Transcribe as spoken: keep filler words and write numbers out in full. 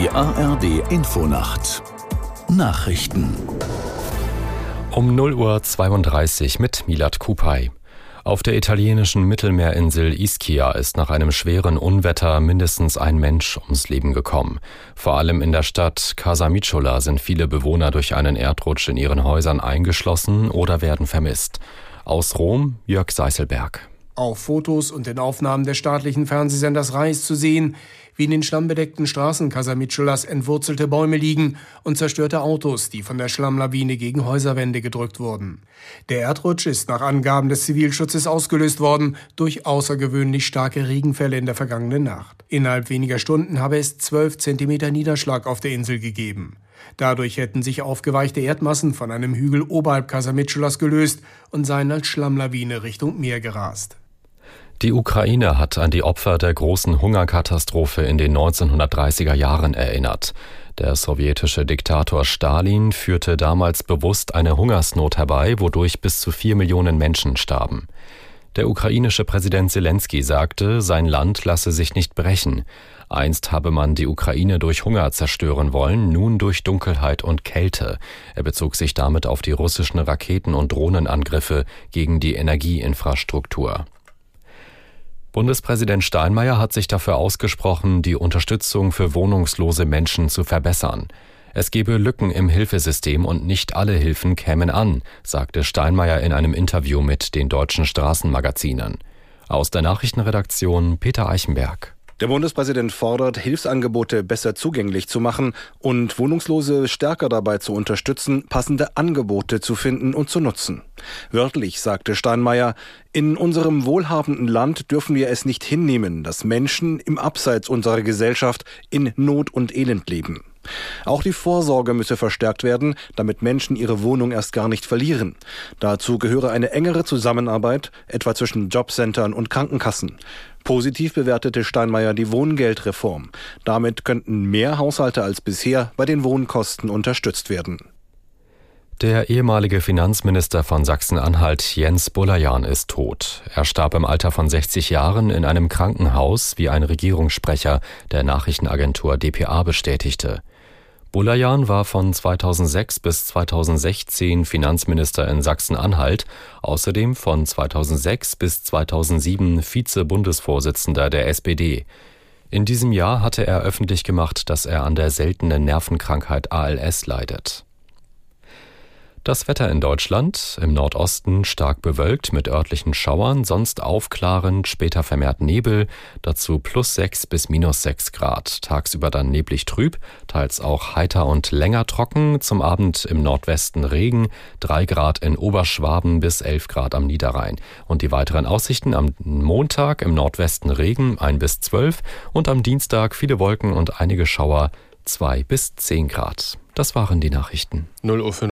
Die A R D Infonacht Nachrichten um null Uhr zweiunddreißig mit Milad Kupay. Auf der italienischen Mittelmeerinsel Ischia ist nach einem schweren Unwetter mindestens ein Mensch ums Leben gekommen. Vor allem in der Stadt Casamicciola sind viele Bewohner durch einen Erdrutsch in ihren Häusern eingeschlossen oder werden vermisst. Aus Rom, Jörg Seißelberg. Auf Fotos und den Aufnahmen des staatlichen Fernsehsenders Rai ist zu sehen, wie in den schlammbedeckten Straßen Casamicciolas entwurzelte Bäume liegen und zerstörte Autos, die von der Schlammlawine gegen Häuserwände gedrückt wurden. Der Erdrutsch ist nach Angaben des Zivilschutzes ausgelöst worden durch außergewöhnlich starke Regenfälle in der vergangenen Nacht. Innerhalb weniger Stunden habe es zwölf Zentimeter Niederschlag auf der Insel gegeben. Dadurch hätten sich aufgeweichte Erdmassen von einem Hügel oberhalb Casamicciolas gelöst und seien als Schlammlawine Richtung Meer gerast. Die Ukraine hat an die Opfer der großen Hungerkatastrophe in den neunzehnhundertdreißiger Jahren erinnert. Der sowjetische Diktator Stalin führte damals bewusst eine Hungersnot herbei, wodurch bis zu vier Millionen Menschen starben. Der ukrainische Präsident Selenskyj sagte, sein Land lasse sich nicht brechen. Einst habe man die Ukraine durch Hunger zerstören wollen, nun durch Dunkelheit und Kälte. Er bezog sich damit auf die russischen Raketen- und Drohnenangriffe gegen die Energieinfrastruktur. Bundespräsident Steinmeier hat sich dafür ausgesprochen, die Unterstützung für wohnungslose Menschen zu verbessern. Es gebe Lücken im Hilfesystem und nicht alle Hilfen kämen an, sagte Steinmeier in einem Interview mit den deutschen Straßenmagazinen. Aus der Nachrichtenredaktion Peter Eichenberg. Der Bundespräsident fordert, Hilfsangebote besser zugänglich zu machen und Wohnungslose stärker dabei zu unterstützen, passende Angebote zu finden und zu nutzen. Wörtlich sagte Steinmeier, in unserem wohlhabenden Land dürfen wir es nicht hinnehmen, dass Menschen im Abseits unserer Gesellschaft in Not und Elend leben. Auch die Vorsorge müsse verstärkt werden, damit Menschen ihre Wohnung erst gar nicht verlieren. Dazu gehöre eine engere Zusammenarbeit, etwa zwischen Jobcentern und Krankenkassen. Positiv bewertete Steinmeier die Wohngeldreform. Damit könnten mehr Haushalte als bisher bei den Wohnkosten unterstützt werden. Der ehemalige Finanzminister von Sachsen-Anhalt Jens Bulayan ist tot. Er starb im Alter von sechzig Jahren in einem Krankenhaus, wie ein Regierungssprecher der Nachrichtenagentur d p a bestätigte. Bulayan war von zweitausendsechs bis zweitausendsechzehn Finanzminister in Sachsen-Anhalt, außerdem von zweitausendsechs bis zweitausendsieben Vize-Bundesvorsitzender der S P D. In diesem Jahr hatte er öffentlich gemacht, dass er an der seltenen Nervenkrankheit A L S leidet. Das Wetter in Deutschland: im Nordosten stark bewölkt mit örtlichen Schauern, sonst aufklarend, später vermehrt Nebel, dazu plus sechs bis minus sechs Grad. Tagsüber dann neblig trüb, teils auch heiter und länger trocken, zum Abend im Nordwesten Regen, drei Grad in Oberschwaben bis elf Grad am Niederrhein. Und die weiteren Aussichten: am Montag im Nordwesten Regen, ein bis zwölf, und am Dienstag viele Wolken und einige Schauer, zwei bis zehn Grad. Das waren die Nachrichten. null Uhr